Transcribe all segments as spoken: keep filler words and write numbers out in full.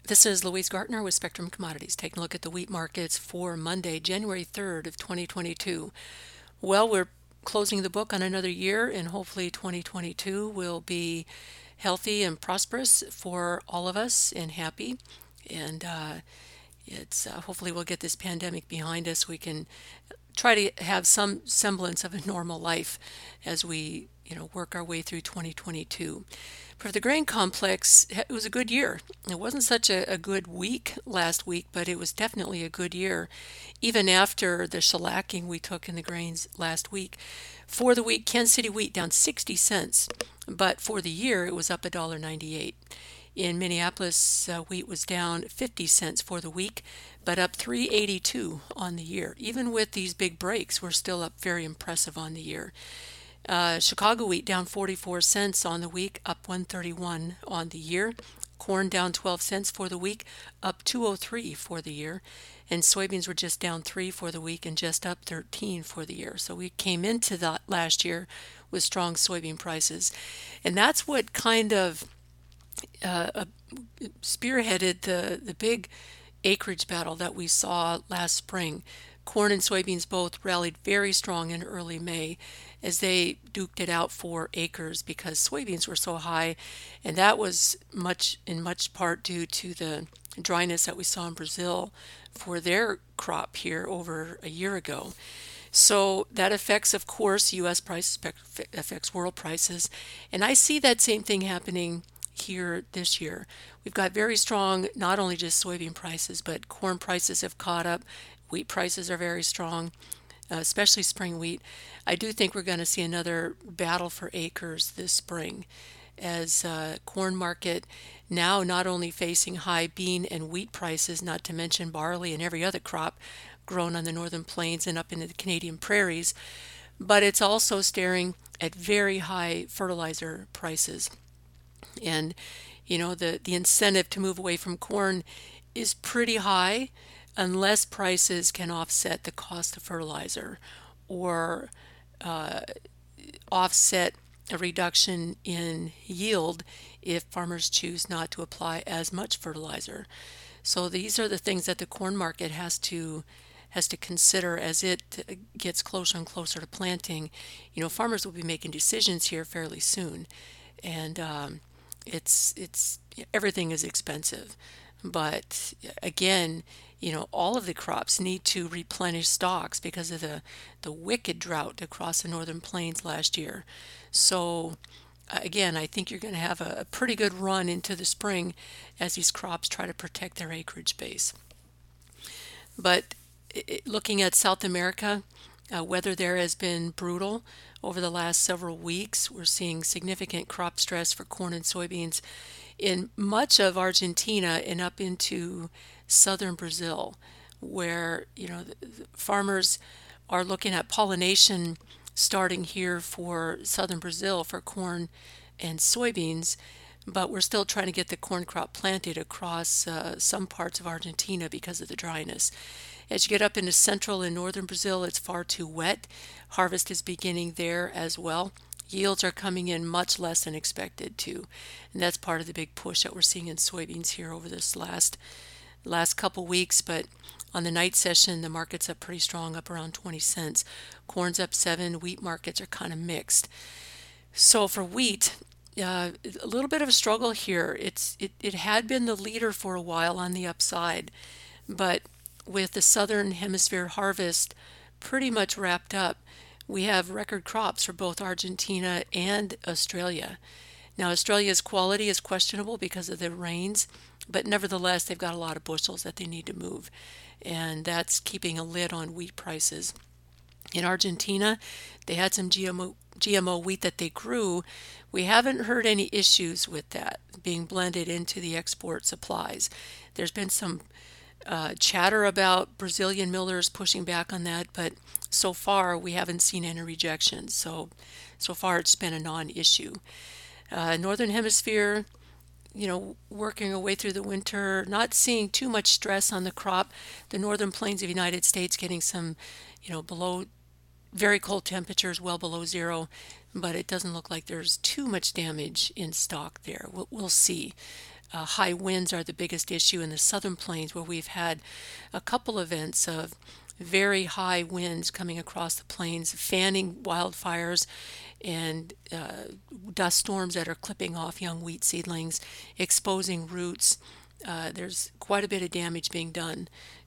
This is Louise Gartner with Spectrum Commodities, taking a look at the wheat markets for Monday, January third of twenty twenty-two. Well, we're closing the book on another year, and hopefully twenty twenty-two will be healthy and prosperous for all of us and happy. And uh, it's uh, hopefully we'll get this pandemic behind us. We can try to have some semblance of a normal life as we, you know, work our way through twenty twenty-two. For the grain complex, it was a good year. It wasn't such a, a good week last week, but it was definitely a good year, even after the shellacking we took in the grains last week. For the week, Kansas City wheat down sixty cents, but for the year it was up one dollar ninety-eight. In Minneapolis, uh, wheat was down fifty cents for the week, but up three eighty-two on the year. Even with these big breaks, we're still up very impressive on the year. Uh, Chicago wheat down forty-four cents on the week, up one thirty-one on the year. Corn down twelve cents for the week, up two oh three for the year. And soybeans were just down three for the week and just up thirteen for the year. So we came into that last year with strong soybean prices. And that's what kind of uh, uh, spearheaded the, the big acreage battle that we saw last spring. Corn and soybeans both rallied very strong in early May as they duked it out for acres because soybeans were so high, and that was much in much part due to the dryness that we saw in Brazil for their crop here over a year ago. So that affects, of course, U S prices, affects world prices, and I see that same thing happening here this year. We've got very strong, not only just soybean prices, but corn prices have caught up. Wheat prices are very strong, uh, especially spring wheat. I do think we're going to see another battle for acres this spring as uh, corn market now not only facing high bean and wheat prices, not to mention barley and every other crop grown on the northern plains and up into the Canadian prairies, but it's also staring at very high fertilizer prices. And you know the the incentive to move away from corn is pretty high unless prices can offset the cost of fertilizer or uh, offset a reduction in yield if farmers choose not to apply as much fertilizer. So these are the things that the corn market has to has to consider as it gets closer and closer to planting. You know, farmers will be making decisions here fairly soon, and um, it's it's everything is expensive. But again, you know, all of the crops need to replenish stocks because of the the wicked drought across the northern plains last year. So again, I think you're going to have a, a pretty good run into the spring as these crops try to protect their acreage base. But it, looking at South America, uh, weather there has been brutal over the last several weeks. We're seeing significant crop stress for corn and soybeans in much of Argentina and up into southern Brazil, where you know the, the farmers are looking at pollination starting here for southern Brazil for corn and soybeans, but we're still trying to get the corn crop planted across uh, some parts of Argentina because of the dryness. As you get up into central and northern Brazil, it's far too wet. Harvest is beginning there as well. Yields are coming in much less than expected too, and that's part of the big push that we're seeing in soybeans here over this last last couple weeks. But on the night session, the market's up pretty strong, up around twenty cents. Corn's up seven. Wheat markets are kind of mixed. So for wheat, uh, a little bit of a struggle here. It's it, it had been the leader for a while on the upside, but with the southern hemisphere harvest pretty much wrapped up, we have record crops for both Argentina and Australia. Now, Australia's quality is questionable because of the rains, but nevertheless, they've got a lot of bushels that they need to move, and that's keeping a lid on wheat prices. In Argentina, they had some G M O, G M O wheat that they grew. We haven't heard any issues with that being blended into the export supplies. There's been some uh, chatter about Brazilian millers pushing back on that, but so far we haven't seen any rejections. So, so far it's been a non-issue. Uh, Northern Hemisphere, you know, working our way through the winter, not seeing too much stress on the crop. The northern plains of the United States getting some, you know, below very cold temperatures, well below zero, but it doesn't look like there's too much damage in stock there. We'll, we'll see. Uh, high winds are the biggest issue in the southern plains, where we've had a couple events of very high winds coming across the plains, fanning wildfires and uh, dust storms that are clipping off young wheat seedlings, exposing roots. Uh, there's quite a bit of damage being done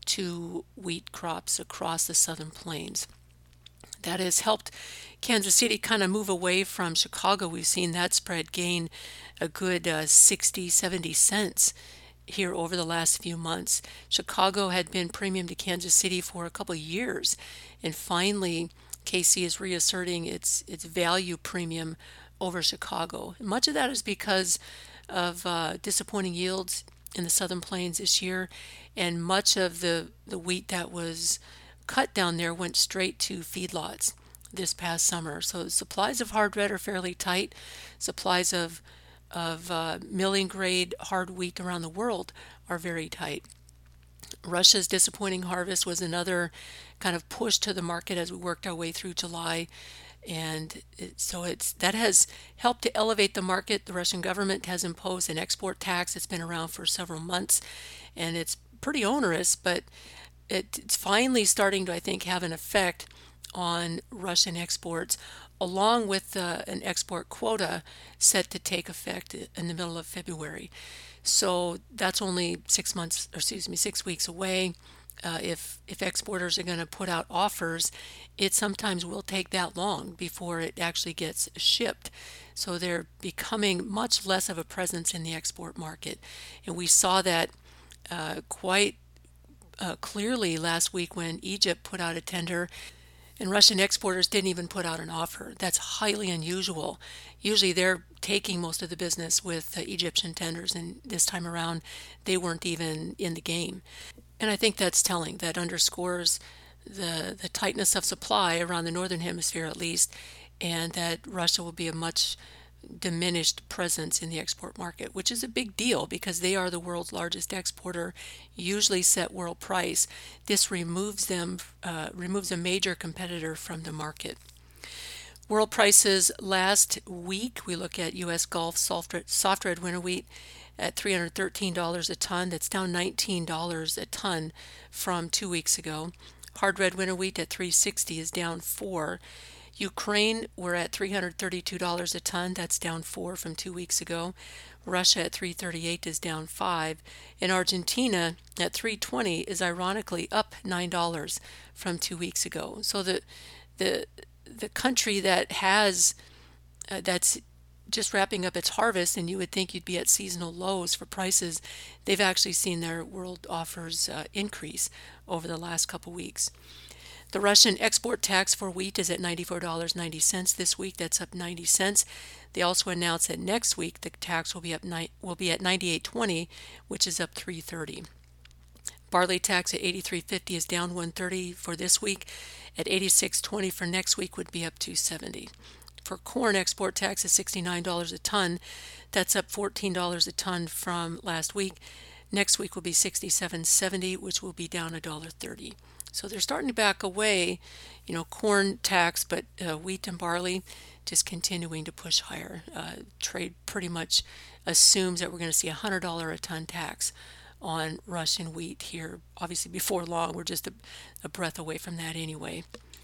to wheat crops across the southern plains. That has helped Kansas City kind of move away from Chicago. We've seen that spread gain a good uh, sixty, seventy cents here over the last few months. Chicago had been premium to Kansas City for a couple of years, and finally K C is reasserting its its value premium over Chicago. And much of that is because of uh, disappointing yields in the southern plains this year, and much of the, the wheat that was cut down there went straight to feedlots this past summer. So supplies of hard red are fairly tight. Supplies of of uh, milling grade hard wheat around the world are very tight. Russia's disappointing harvest was another kind of push to the market as we worked our way through July. And it, so it's that has helped to elevate the market. The Russian government has imposed an export tax. It's been around for several months, and it's pretty onerous, but it, it's finally starting to, I think, have an effect on Russian exports, along with uh, an export quota set to take effect in the middle of February. So that's only six months, or excuse me, six weeks away. Uh, if if exporters are going to put out offers, it sometimes will take that long before it actually gets shipped. So they're becoming much less of a presence in the export market, and we saw that uh, quite uh, clearly last week when Egypt put out a tender. And Russian exporters didn't even put out an offer. That's highly unusual. Usually they're taking most of the business with uh, Egyptian tenders, and this time around they weren't even in the game. And I think that's telling. That underscores the the tightness of supply around the northern hemisphere at least, and that Russia will be a much diminished presence in the export market, which is a big deal because they are the world's largest exporter, usually set world price. This removes them, uh, removes a major competitor from the market. World prices last week, we look at U S Gulf soft red, soft red winter wheat at three hundred thirteen dollars a ton. That's down nineteen dollars a ton from two weeks ago. Hard red winter wheat at three hundred sixty dollars is down four. Ukraine, we're at three hundred thirty-two dollars a ton. That's down four from two weeks ago. Russia at three hundred thirty-eight dollars is down five. And Argentina at three hundred twenty dollars is ironically up nine dollars from two weeks ago. So the the the country that has uh, that's just wrapping up its harvest, and you would think you'd be at seasonal lows for prices, they've actually seen their world offers uh, increase over the last couple weeks. The Russian export tax for wheat is at ninety-four dollars and ninety cents this week. That's up ninety cents. They also announced that next week the tax will be up ni- will be at ninety-eight twenty, which is up three thirty. Barley tax at eighty-three fifty is down one thirty for this week. At eighty-six twenty for next week would be up two seventy. For corn, export tax is sixty-nine dollars a ton. That's up fourteen dollars a ton from last week. Next week will be sixty-seven seventy, which will be down one dollar thirty. So they're starting to back away, you know, corn tax, but uh, wheat and barley just continuing to push higher. Uh, trade pretty much assumes that we're going to see a one hundred dollars a ton tax on Russian wheat here. Obviously, before long, we're just a, a breath away from that anyway.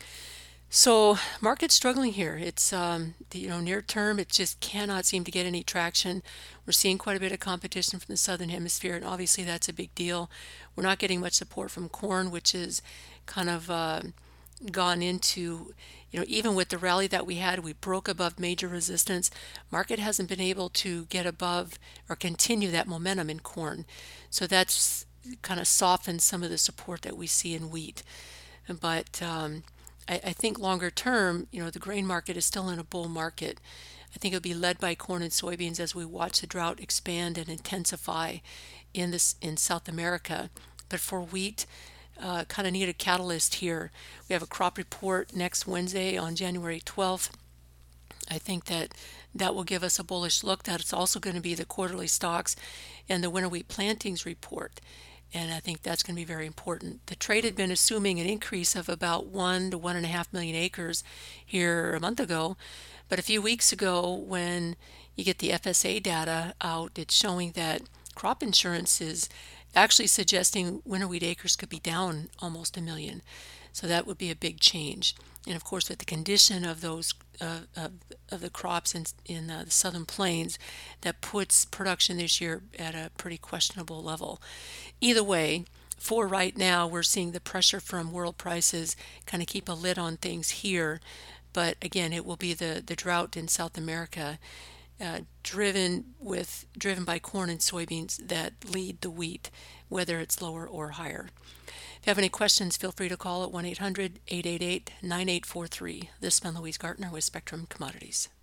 So market's struggling here. It's um, you know near term, it just cannot seem to get any traction. We're seeing quite a bit of competition from the southern hemisphere, and obviously that's a big deal. We're not getting much support from corn, which is kind of uh, gone into, you know, even with the rally that we had, we broke above major resistance. Market hasn't been able to get above or continue that momentum in corn. So that's kind of softened some of the support that we see in wheat. But um, I, I think longer term, you know, the grain market is still in a bull market. I think it'll be led by corn and soybeans as we watch the drought expand and intensify in this in South America. But for wheat, uh, kind of need a catalyst here. We have a crop report next Wednesday on January twelfth. I think that that will give us a bullish look. That's also going to be the quarterly stocks and the winter wheat plantings report. And I think that's going to be very important. The trade had been assuming an increase of about one to one and a half million acres here a month ago. But a few weeks ago, when you get the F S A data out, it's showing that crop insurance is actually suggesting winter wheat acres could be down almost a million. So that would be a big change. And of course, with the condition of those uh, of, of the crops in in uh, the southern plains, that puts production this year at a pretty questionable level. Either way, for right now, we're seeing the pressure from world prices kind of keep a lid on things here. But again, it will be the, the drought in South America, uh, driven with driven by corn and soybeans that lead the wheat, whether it's lower or higher. If you have any questions, feel free to call at one eight hundred, eight eight eight, nine eight four three. This has been Louise Gartner with Spectrum Commodities.